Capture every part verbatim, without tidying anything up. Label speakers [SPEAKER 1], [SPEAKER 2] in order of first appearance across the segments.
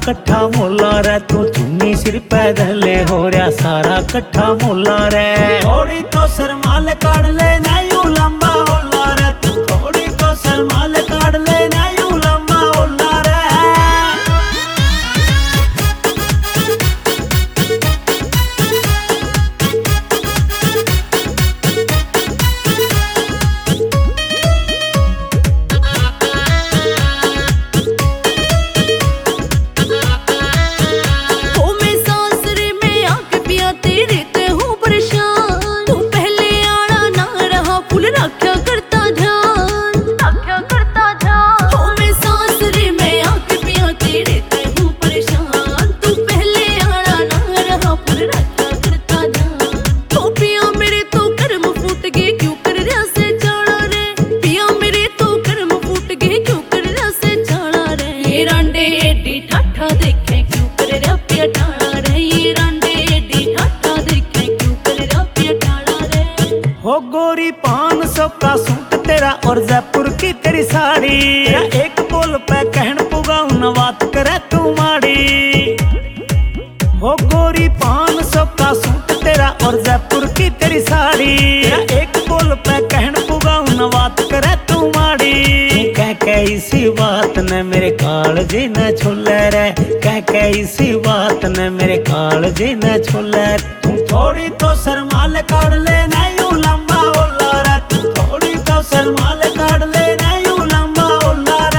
[SPEAKER 1] कट्ठा मोला रे, तू चुन्नी सिर पैदले हो रहा सारा कट्ठा मोला रे। थोड़ी तो सरमाल काढ़ ले ना यूं लंबा होला रे, तू थोड़ी तो सरमाल काढ़ ले ना यूं लंबा होला रे। हो गोरी पान सौ का सूट तेरा और जयपुर की तेरी साड़ी, एक बोल पे कहन पुगाऊ न बात करे तू माड़ी। हो गोरी पान सौ का सूट तेरा और जयपुर की तेरी साड़ी, एक बोल पे कहन पुगाऊ न बात करे तू माड़ी। कह के इसी बात ने मेरे कालजे न छोले रे, कह के इसी बात ने मेरे कालजे न छोले। तू थोड़ी तो सरमाल काढ़ ले ना यूं लंबा होला रे, तू थोड़ी तो सरमाल काढ़ ले ना यूं लंबा होला रे।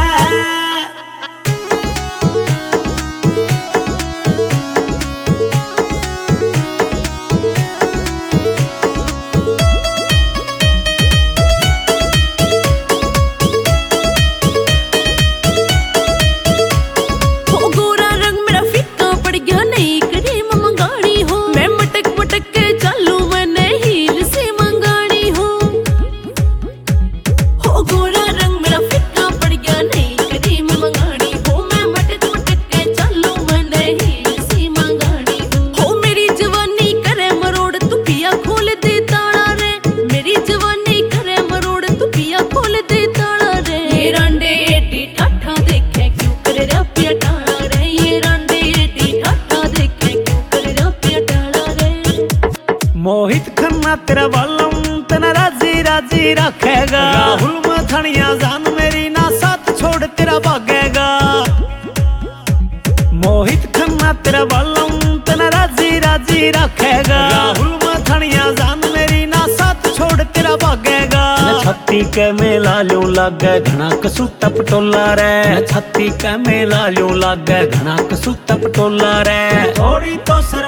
[SPEAKER 1] मोहित खन्ना तेरा बालम तना राजी राजी रखेगा, राहुल मथनिया जान मेरी ना साथ छोड़ तेरा भागेगा। मोहित खन्ना तेरा बालम तना राजी राजी रखेगा, राहुल मथनिया जान मेरी ना साथ छोड़ तेरा भागेगा। छत्ती के मेला ल्यू लागे घना कसूता पटोला रे, छत्ती के मेला ल्यू लागे घना कसूता पटोला रे। थोड़ी तो